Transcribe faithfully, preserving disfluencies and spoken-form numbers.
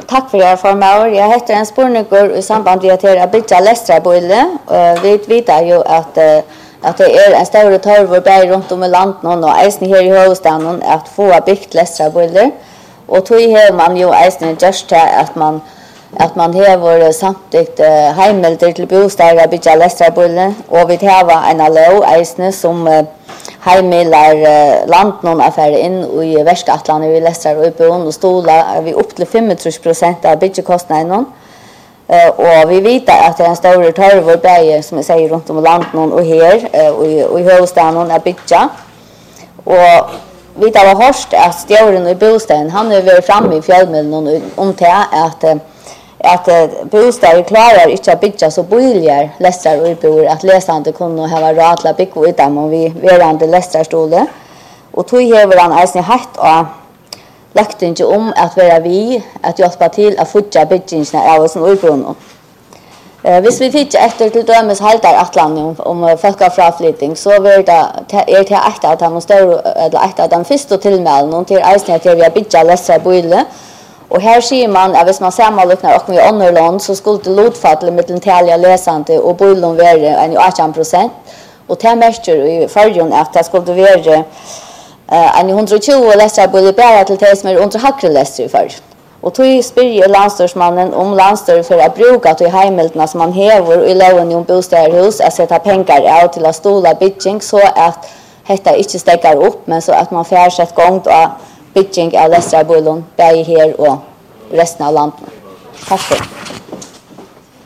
Tack för er formar. Jag heter en spårnyckor i samband med att jag bygger Lestraboile. Vi vet ju att att det är en stor torvberg runt om i landet och eisen här i huvudstaden att få byggt Lestraboile. Och tog här man ju eisen just att man att man har samtidigt hemmelder till bostäder att bygga Lestraboile och vi har en lov eisen som heimelar land någon affär in i Västatlanten vi läsar och på och stola vi upp till tjugofem procent av byggkostnaden och vi vet att det är en stor torvberg som jag säger runt om landet och här och i huvudstaden är bygga och vi tar hörst att stjärnan i bostaden han är väl framme i fjällmedlen om till att att bostäder klarar inte att bygga så billigare läsar och bor att läsande kunde ha råd att bygga ut dem och vi verande läsarstole och tog här han alltså haft och lagt inte om att vara vi att hjälpa till att fotja byggningarna av oss och urbron. Eh hvis vi fick efter till dömes haltar Atlanten om folka fraflytting så var det är till att att han måste eller att att den första tillmälen och till Eisner till vi bygga läsar boile. Och här ser man att hvis man sammanliknar och med andra land så skulle det lotfall mellan taliga läsande och boilon vara en arton procent och det märker i förrjun att det skulle vara eh en hundratjugo läsare boile bara till det som är under hackre läsare för. Och tog spyr landstorsmannen om landstör för att bruka till hemmelterna som man häver i loven om bostäderhus att sätta pengar av till att stola bygging så att detta inte stäcker upp men så att man får sätt gång och bygging av Lestraboilon, både här och resten av landet. Tack för